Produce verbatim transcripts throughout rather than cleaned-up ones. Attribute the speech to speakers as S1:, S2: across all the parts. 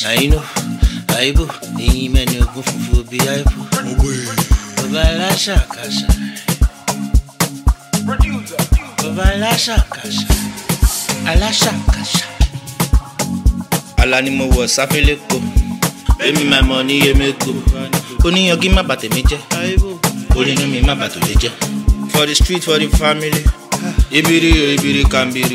S1: I know, I go, he man you go for be I put. Balasha Kasha. Balasha Kasha. Alasha Kasha. Alanimo was Safileko. Pay me my money, you make go. Only you give my battle, major. Only know me, my battle, major. For the street, for the family. Ibiri, Ibiri, Kambiri.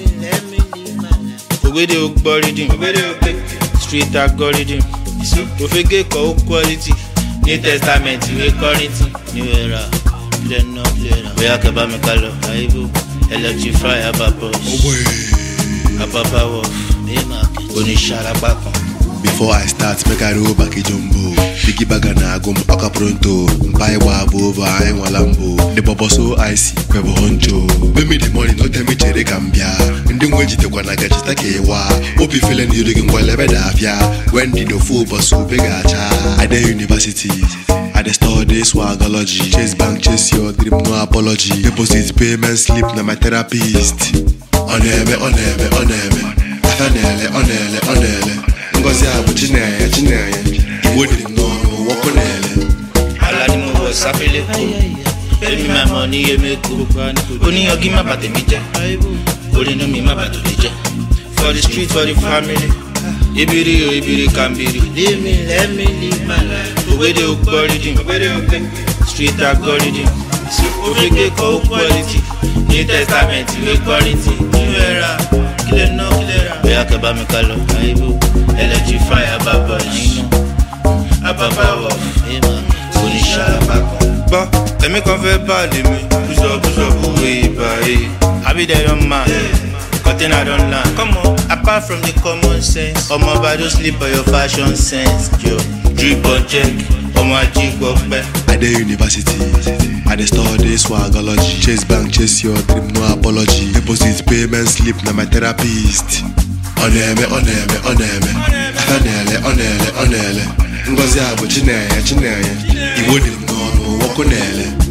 S1: Obey the Ogboridim. Street algorithm. Ofege ko quality. New Testament, New Corinthian. New era. Then no later. We are Kabame Kalo. Aibu. Electrify Ababa. Ababa Wolf. Onishara Bakon.
S2: Before I start, make I roll back a jumbo. Biggie bagana gum oka pronto. Mpai wabo over I walambo. The bubble so icy, pebo honcho. Pay me the money, no tell me chere gambia. Nding weji te kwana gachi take wa. Opi feeling you looking well ebedafia. When did the fool but so big acha? At the university, I the study swagology. Chase bank, chase your dream, no apology. Deposit payment slip, na my therapist. Oneme, oneme, oneme. Onele, onele, onele. Ngozi abu chineye, chineye. Iwodi no, wakonele.
S1: Alanimo was Safileko. Pay me my money, you make go. Only you give my battle, major. Only know me, my battle, major. For the street, for the family. Ibiri, Ibiri, Kambiri. Leave me, let me live my life. Obey the Ogboridim. Street algorithm. Ofege ko quality. New Testament, New Corinthian. New era. Killer no, killer. We are Kabame Kalo. Aibu. Electrify Ababa. Ababa Wolf. Onishara Bakon.
S3: Bah, let me convey parler me. Push up, push up, oui, bah, eh.
S1: I be there on man. Cutting I don't learn. Come on. Apart from the common sense. Oh my bad, don't sleep on your fashion sense. Yo, drip on check. Oh my jig up back.
S2: At the university, I the study swagology. Chase bank, chase your dream, no apology. Deposit payment slip, na my therapist. Oneme, oneme, oneme. Onele, onele, onele. Ngozi abu chineye, chineye. Iwodi no, wakonele.